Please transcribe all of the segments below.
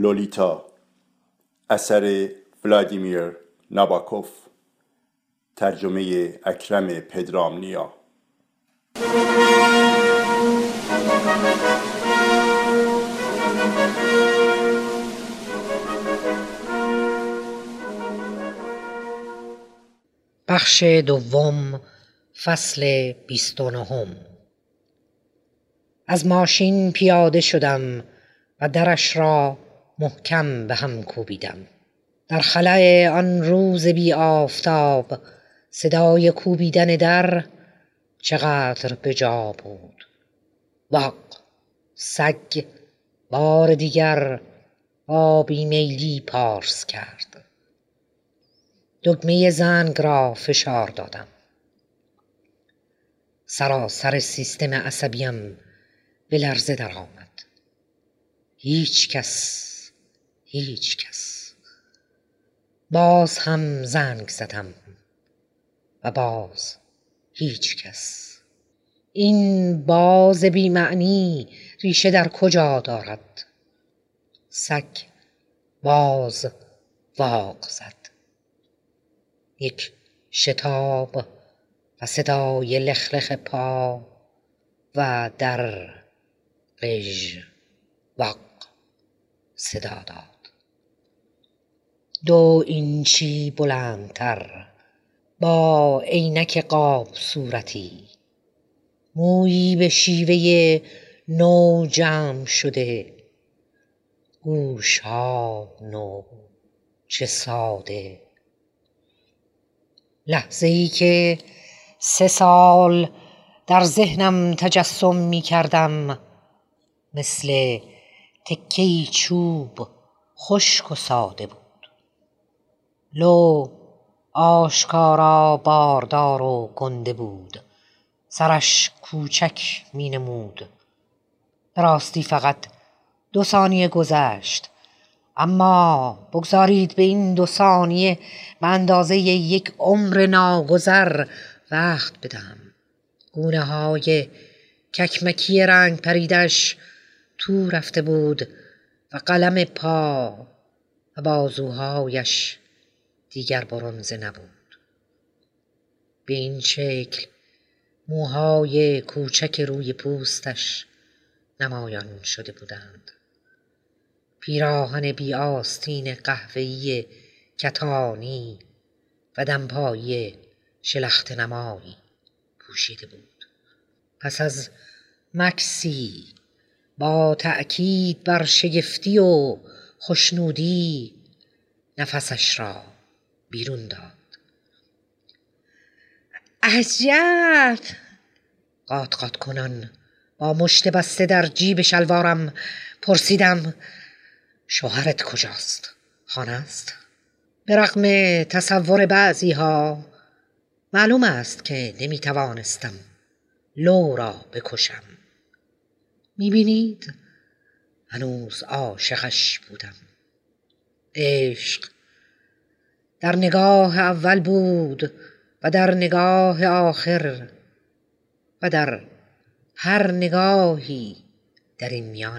لولیتا، اثر ولادیمیر ناباکوف، ترجمه اکرم پدرامنیا. بخش دوم، فصل 29. از ماشین پیاده شدم و درش را محکم به هم کوبیدم. در خلأ آن روز بی آفتاب صدای کوبیدن در چقدر به جا بود. واق! سگ بار دیگر با بیمیلی پارس کرد. دکمه زنگ را فشار دادم. سراسر سیستم عصبیم به لرزه در آمد. هیچ کس. باز هم زنگ زدم و باز هیچ کس. این باز بی معنی ریشه در کجا دارد؟ سگ باز واق زد. یک شتاب و صدای لخلخ پا و در قژ واق صدا داد. 2 اینچی بلندتر، با عینک قاب صورتی، مویی به شیوه نو جمع شده، گوشها نو، چه ساده. لحظه‌ای که 3 سال در ذهنم تجسم می کردم، مثل تکه‌ای چوب خشک و ساده بود. لو آشکارا باردار و گنده بود. سرش کوچک می نمود. به راستی فقط 2 ثانیه گذشت، اما بگذارید به این 2 ثانیه به اندازه 1 عمر ناگذر وقت بدم. گونه های ککمکی رنگ پریدش تو رفته بود و قلم پا و بازوهایش دیگر برنزه نبود. به این شکل موهای کوچک روی پوستش نمایان شده بودند. پیراهن بی آستین قهوه‌ای کتانی و دمپایی شلخته نمایی پوشیده بود. پس از مکسی با تأکید بر شگفتی و خوشنودی نفسش را بیرون داد. عجب! قات قات کنان با مشت بسته در جیب شلوارم پرسیدم: شوهرت کجاست؟ خانه است؟ به رغم تصور بعضی ها معلوم است که نمی توانستم لو را بکشم. می بینید؟ هنوز عاشقش بودم. عشق در نگاه اول بود و در نگاه آخر و در هر نگاهی در این میان.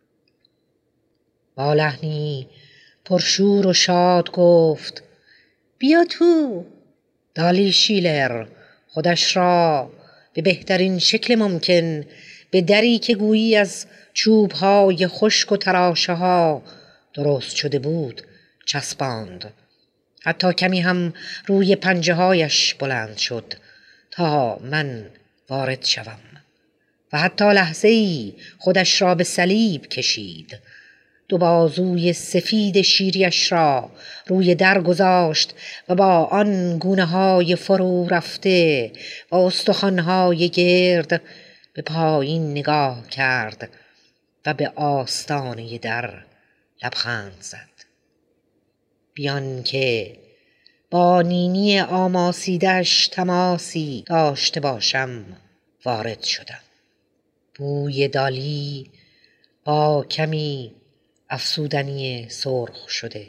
با لحنی پرشور و شاد گفت: بیا تو. دالی شیلر خودش را به بهترین شکل ممکن به دری که گویی از چوب‌های خشک و تراشه‌ها درست شده بود چسباند. حتی کمی هم روی پنجه‌هایش بلند شد تا من وارد شوم و حتی لحظه‌ای خودش را به صلیب کشید. 2 بازوی سفید شیریش را روی در گذاشت و با آن گونه‌های فرو رفته و استخوان‌های گرد به پایین نگاه کرد و به آستانه در لبخند زد. بیان که با نینی آماسیدش تماسی داشته باشم وارد شدم. بوی دالی با کمی افسودنی سرخ شده.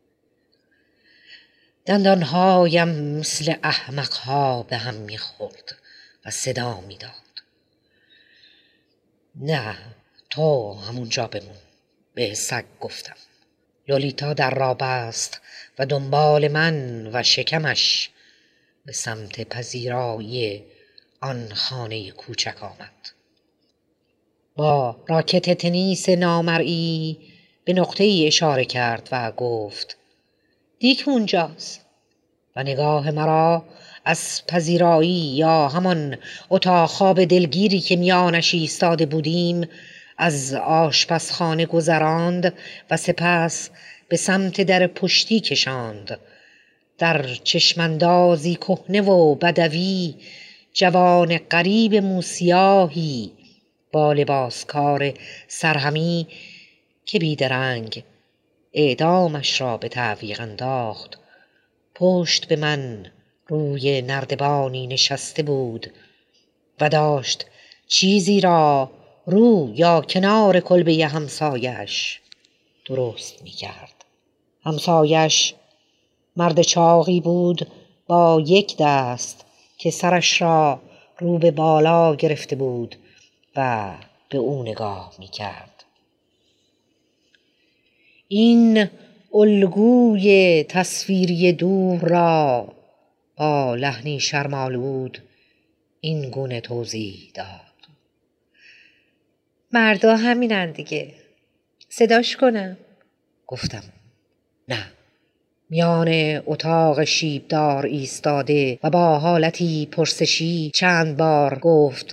دندانهایم مثل احمقها به هم می‌خورد و صدا می‌داد: نه، تو همونجا بمون. به سگ گفتم. لولیتا در را بست و دنبال من و شکمش به سمت پذیرایی آن خانه کوچک آمد. با راکت تنیس نامرئی به نقطه‌ای اشاره کرد و گفت دیک اونجاست و نگاه مرا از پذیرایی یا همان اتاق خواب دلگیری که میانش ایستاده بودیم از آشپزخانه گذراند و سپس به سمت در پشتی کشاند. در چشماندازی کهنه و بدوی جوان غریب موسیاهی با لباسکار سرهمی که بیدرنگ اعدامش را به تعویق انداخت پشت به من روی نردبانی نشسته بود و داشت چیزی را رو یا کنار کلبه همسایش درست می کرد. همسایش مرد چاقی بود با یک دست که سرش را رو به بالا گرفته بود و به او نگاه می کرد. این الگوی تصویری دور را با لحنی شرم‌آلود این گونه توضیح داد. مردا همینن دیگه. صداش کنم؟ گفتم نه. میان اتاق شیبدار ایستاده و با حالتی پرسشی چند بار گفت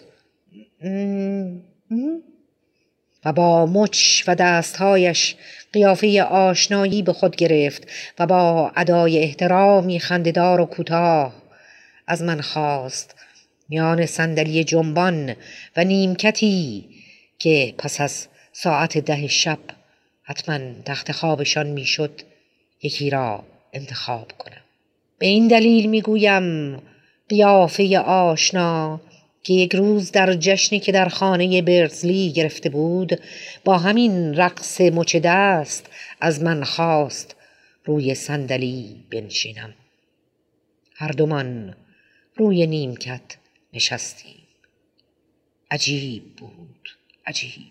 و با مچ و دستهایش قیافه آشنایی به خود گرفت و با ادای احترامی خنده‌دار و کوتاه از من خواست میان صندلی جنبان و نیمکتی که پس از ساعت 10 شب حتما تخت خوابشان میشد یکی را انتخاب کنم. به این دلیل میگویم قیافه آشنا که یک روز در جشنی که در خانه برزلی گرفته بود با همین رقص مچ دست از من خواست روی صندلی بنشینم. هر دومان روی نیمکت نشستیم. عجیب بود، عجیب.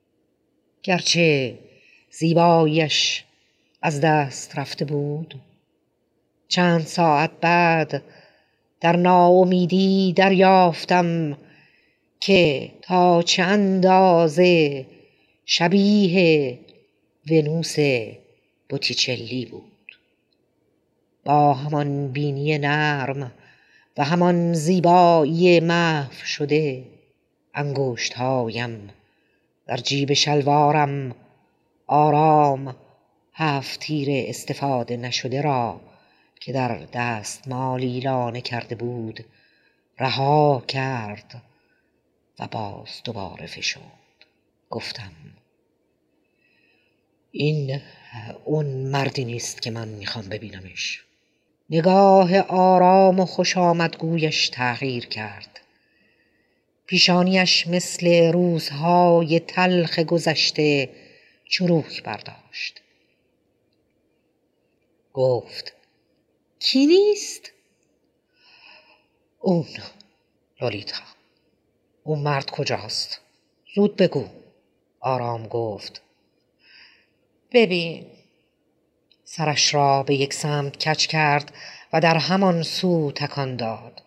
گرچه زیباییش از دست رفته بود. چند ساعت بعد در ناامیدی دریافتم که تا چه اندازه شبیه ونوس بوتیچلی بود. با همان بینی نرم و همان زیبایی محو شده انگشت‌هایم در جیب شلوارم آرام 7 تیر استفاده نشده را که در دستمالی لانه کرده بود رها کرد و باز دوباره فشرد. گفتم این اون مردی نیست که من میخوام ببینمش. نگاه آرام و خوش آمدگویش تغییر کرد. پیشانیش مثل روزهای تلخ گذشته چروک برداشت. گفت کی نیست؟ اون. لولیتا. اون مرد کجاست؟ زود بگو. آرام گفت ببین. سرش را به یک سمت کج کرد و در همان سو تکان داد.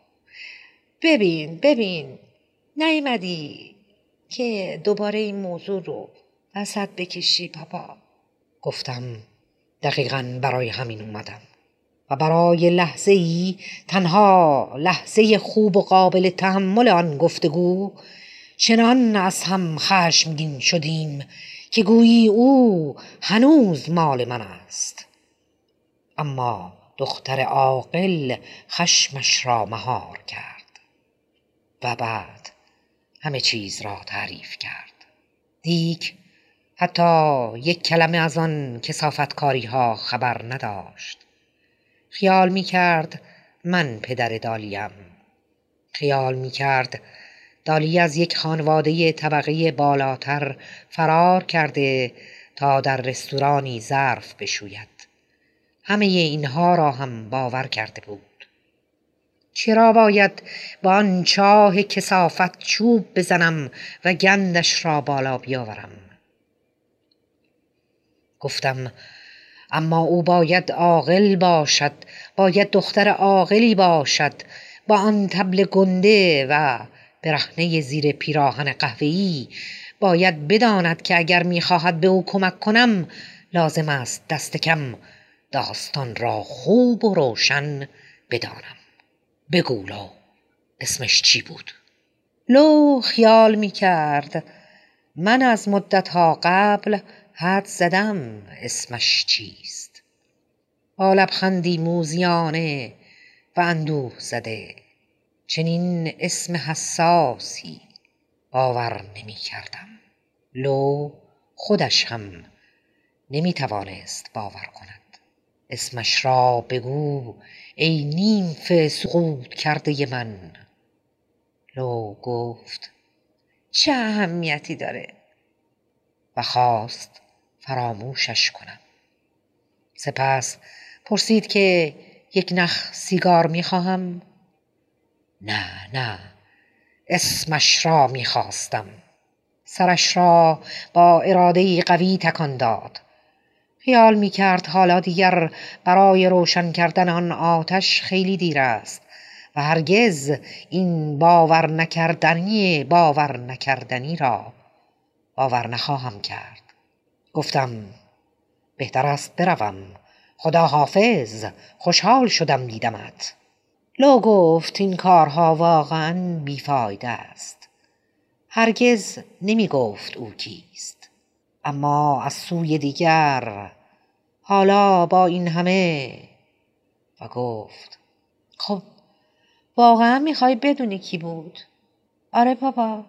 ببین نیامدی که دوباره این موضوع رو وسط بکشی پاپا. گفتم دقیقاً برای همین اومدم و برای لحظه‌ای، تنها لحظه خوب و قابل تحمل آن گفتگو چنان از هم خشمگین شدیم که گویی او هنوز مال من است. اما دختر عاقل خشمش را مهار کرد و بعد همه چیز را تعریف کرد. دیک حتی یک کلمه از آن کثافتکاری ها خبر نداشت. خیال می کرد من پدر دالیم. خیال می کرد دالی از یک خانواده طبقه بالاتر فرار کرده تا در رستورانی ظرف بشوید. همه اینها را هم باور کرده بود. چرا باید با آن چاه کثافت چوب بزنم و گندش را بالا بیاورم؟ گفتم اما او باید عاقل باشد، باید دختر عاقلی باشد، با آن طبل گنده و برهنه زیر پیراهن قهوه‌ای. باید بداند که اگر می‌خواهد به او کمک کنم، لازم است دست کم داستان را خوب و روشن بدانم. بگو لو، اسمش چی بود؟ لو خیال می‌کرد من از مدت‌ها قبل حد زدم اسمش چیست. با لبخندی موذیانه و اندوه زده چنین اسم حساسی باور نمی کردم. لو خودش هم نمی توانست باور کند. اسمش را بگو ای نیمف سقوط کرده من. لو گفت چه اهمیتی داره و خواست فراموشش کنم. سپس پرسید که یک نخ سیگار می خواهم. نه، اسمش را می خواستم. سرش را با اراده‌ای قوی تکان داد. خیال می کرد حالا دیگر برای روشن کردن آن آتش خیلی دیر است و هرگز این باور نکردنی را باور نخواهم کرد. گفتم بهتر است بروم. خدا حافظ، خوشحال شدم دیدمت. لو گفت این کارها واقعا بیفایده است. هرگز نمی گفت او کیست. اما از سوی دیگر حالا با این همه و گفت خب واقعا میخوای بدونی کی بود؟ آره بابا.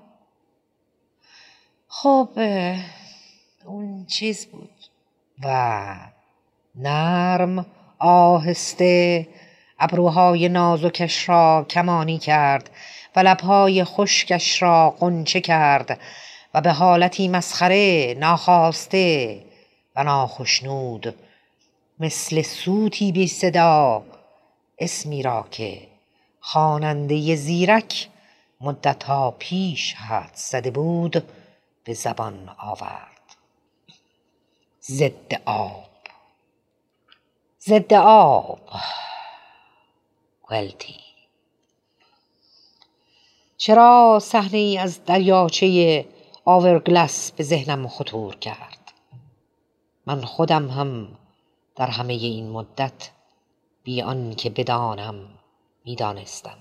خب اون چیز بود. و نرم آهسته ابروهای نازکش را کمانی کرد و لبهای خشکش را غنچه کرد و به حالتی مسخره، ناخواسته و ناخشنود مثل سوتی بی صدا اسمی را که خواننده زیرک مدتها پیش حدس زده بود به زبان آورد. ضد آب ولتی. چرا صحنه‌ای از دریاچه آورگلاس به ذهنم خطور کرد؟ من خودم هم در همه این مدت بی آن که بدانم میدانستم.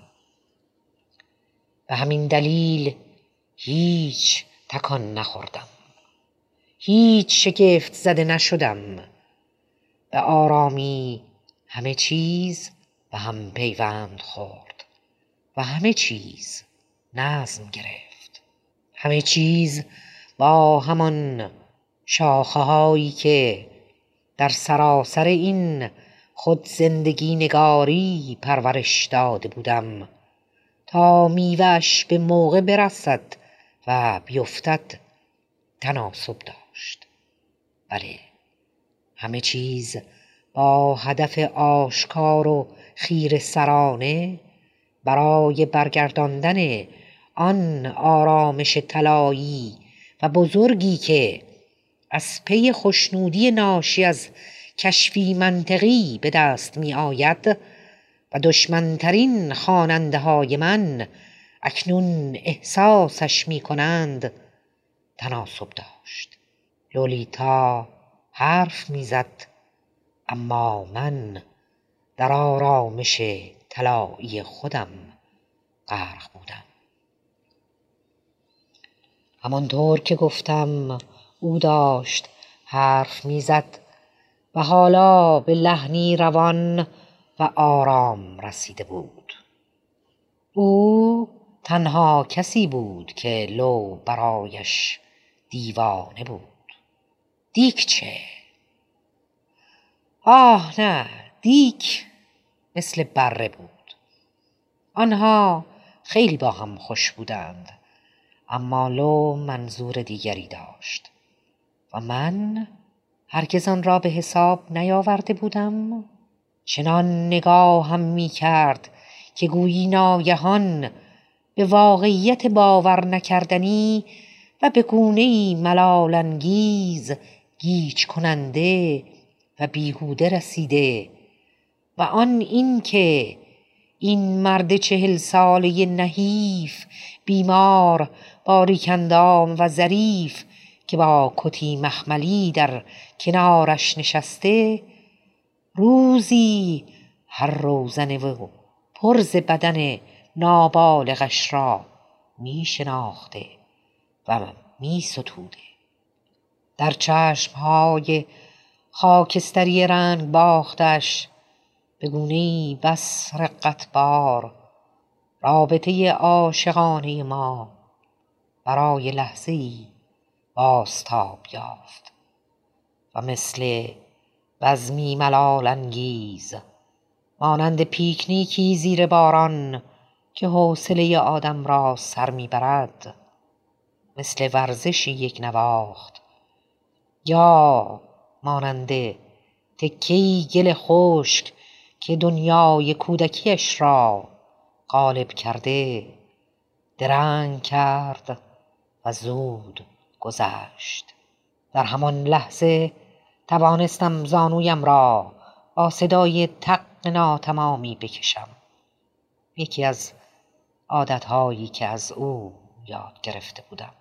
به همین دلیل هیچ تکان نخوردم، هیچ شگفت زده نشدم. به آرامی همه چیز به هم پیوند خورد و همه چیز نظم گرفت. همه چیز با همان شاخه هایی که در سراسر این خود زندگی نگاری پرورش داده بودم تا میوه‌اش به موقع برسد و بیفتد تناسب داشت. بله، همه چیز با هدف آشکار و خیره سرانه برای برگرداندن آن آرامش طلایی و بزرگی که از پی خوشنودی ناشی از کشفی منطقی به دست می آید و دشمنترین خواننده های من اکنون احساسش می کنند تناسب داشت. لولیتا حرف می زد، اما من در آرامش طلایی خودم غرق بودم. همانطور که گفتم او داشت حرف می زد و حالا به لحنی روان و آرام رسیده بود. او تنها کسی بود که لو برایش دیوانه بود. دیک چه؟ نه، دیک مثل بره بود. آنها خیلی با هم خوش بودند، اما لو منظور دیگری داشت و من هرگز آن را به حساب نیاورده بودم. چنان نگاهم می کرد که گویی ناگهان به واقعیت باور نکردنی و به گونه‌ای ملال‌انگیز، گیج کننده و بیهوده رسیده و آن این که این مرد 40 ساله نحیف، بیمار، باریک اندام و ظریف که با کتی مخملی در کنارش نشسته، روزی هر روزنه و پرز بدن نابالغش را می شناخته و می ستوده. در چشمهای خاکستری رنگ باختش به گونه‌ای بس رقتبار رابطه عاشقانه ما برای لحظه‌ای بازتاب یافت و مثل بزمی ملال انگیز، مانند پیکنیکی زیر باران که حوصله آدم را سر میبرد، مثل ورزشی یک نواخت یا مانند تکه‌ای گل خشک که دنیای کودکیش را غالب کرده، درنگ کرد و زود گذشت. در همان لحظه توانستم زانویم را با صدای تق ناتمامی بکشم. یکی از عادتهایی که از او یاد گرفته بودم.